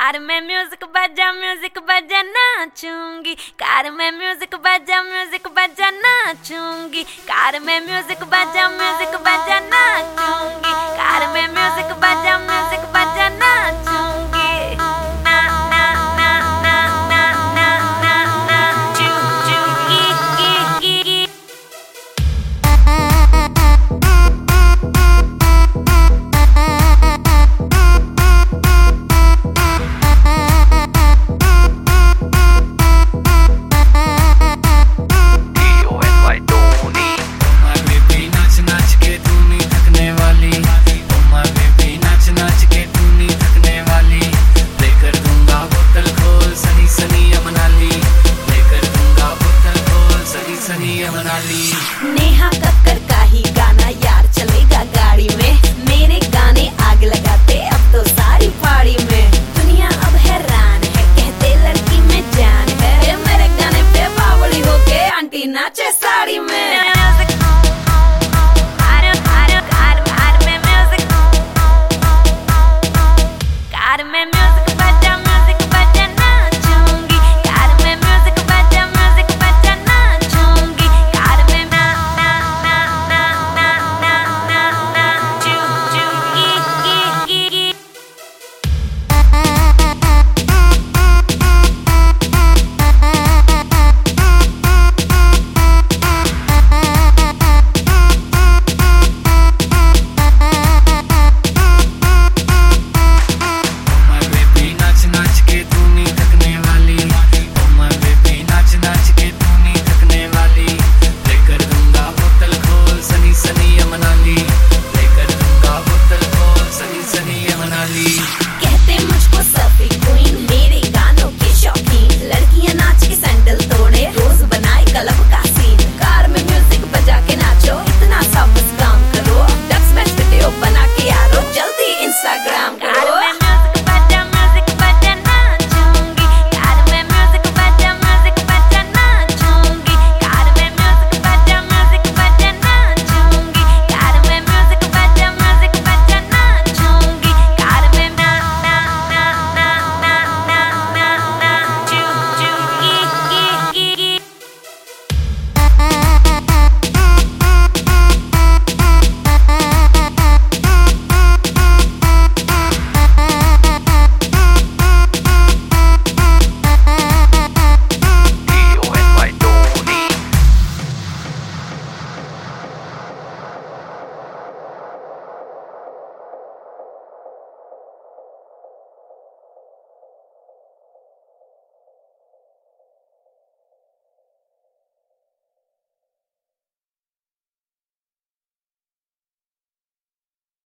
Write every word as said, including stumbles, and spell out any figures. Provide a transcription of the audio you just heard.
Car में music बजा music बजा नाचूंगी, कार में म्यूजिक बजा म्यूजिक बजा नाचूंगी, कार में म्यूजिक बजा म्यूजिक बजा नाचूंगी, कार में म्यूजिक बजा म्यूजिक बजा नाचूंगी। ना ना ना ना ना ना ना ना चू चू की की की नेहा कक्कर का ही गाना यार चलेगा गाड़ी में, मेरे गाने आग लगाते अब तो सारी पाड़ी में। दुनिया अब हैरान है, कहते लड़की में जान है, मेरे गाने पे बावड़ी होके आंटी नाचे साड़ी में। कार में म्यूजिक